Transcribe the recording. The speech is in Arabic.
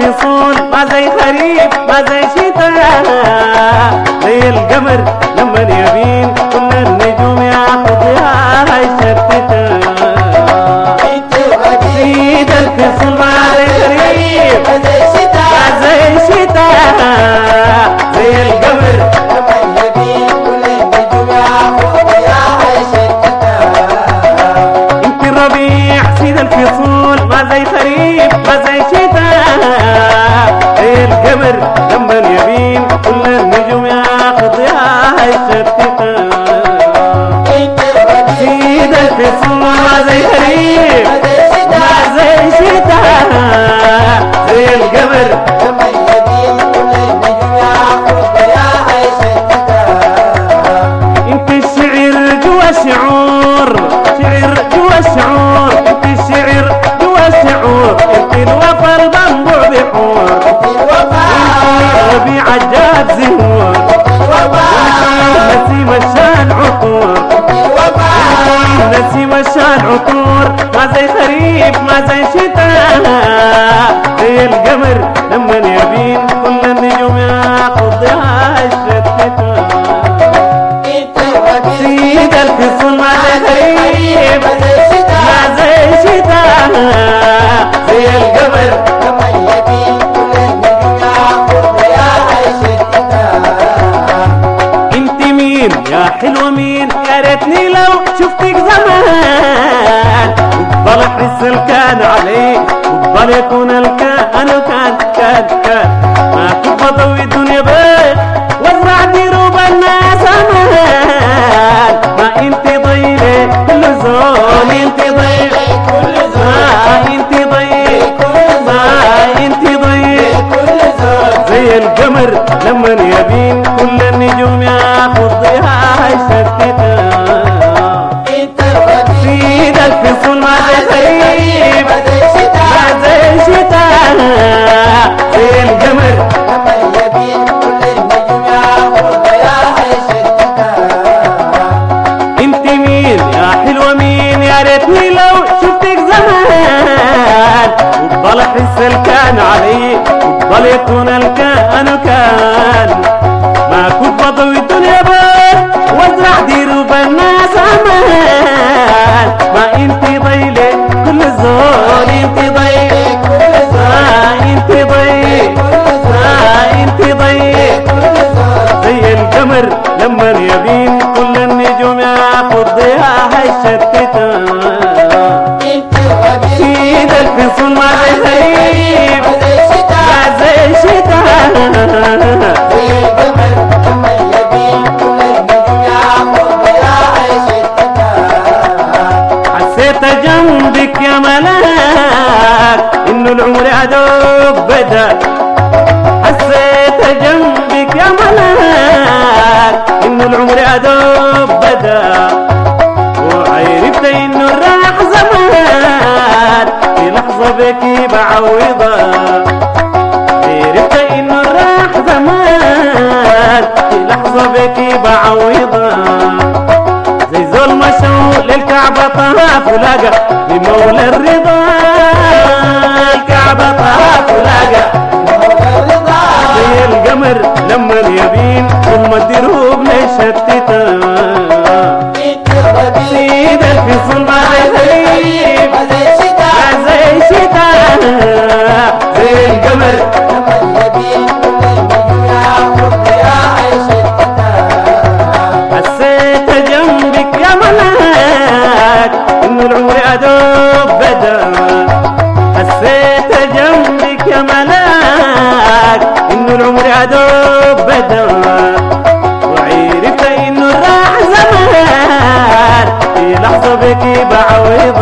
الفصول ما زي خريف ما زي شتاء، زي القمر لما يبين كل النجوم ياخدها يشتتها. سيد الفصول ما زي خريف ما زي شتاء، زي القمر لما يبين كل النجوم ياخدها يشتتها. انت الربيع سيد الفصول ما زي خريف ما زي شتاء، زي القمر لما يبين كل النجوم ياخدها يشتتها. سيد الفصول ما زي خريف ما زي شتاء، زي القمر لما يبين كل النجوم ياخدها يشتتها. انت الشعر جوا الشعور، شعر جوا الشعور، انت الشعر جوا الشعور، انت الوفا المنبوع بحور، ربيع الجاد زهور، نسيم الشان عطور، نسيم الشان عطور، ما زي خريف ما زي شتاء، زي القمر لما يبين كل النجوم ياخدها يشتتها. سيد الفصول ما زي خريف ما زي شتاء، زي القمر لما يبين كل النجوم ياخدها يشتتها. انت مين يا حلوة مين، يا ريتني لو شفتك زمان، وبضل احس الكان علي وبضل يكون الكان كان ما كنت بضوي الدنيا بيت وازرع دروب الناس امان. ما انت ضيلة كل زول، انت ضيلة كل زول، انت ضيلة انت ضيلة كل زول، زي القمر لما يبين كل النجوم ياخدها يشتتها. انت الربيع سيد الفصول ما زي خريف ما زي شتاء، ما زي شتاء، زي القمر لما يبين كل النجوم ياخدها يشتتها. انت مين يا حلوة مين، يا ريتني لو شفتك زمان، وبضل احس الكان علي وبضل يكون الكان ما كنت بضوي الدنيا بيت وازرع دروب الناس امان. ما انت ضيلة كل زول، انت ضيلة كل زول، انت ضيلة انت ضيلة كل زول، زي القمر لما يبين كل النجوم ياخدها يشتتها. انت الربيع سيد الفصول ما زي خريف ما زي شتاء، ما زي شتاء، زي القمر لما يبين كل النجوم ياخدها يشتتها. حسيت جنبك يا ملاك انه العمر عدوب بدا، حسيت جنبك يا ملاك انه العمر عدوب بدا، وعرفت انه راح زمان في لحظة بكي بعوضها. عرفت انه راح زمان في لحظة بكي بعوضها. زي زول مشوا للكعبة طاف ولقى بمولى الرضا، الكعبة طاف ولقى زي القمر لما يبين ثم الدروب ليشتتها. انت الربيع سيد الفصول ما زي خريف ما زي شتاء، ما زي شتاء، زي القمر لما يبين كل النجوم ياخدها يشتتها. حسيت جنبك يا ملاك انه العمر عدوب بدا، حسيت جنبك يا ملاك انه العمر عدوب بدا، وعرفت انه راح زمان في لحظة بكي بعوض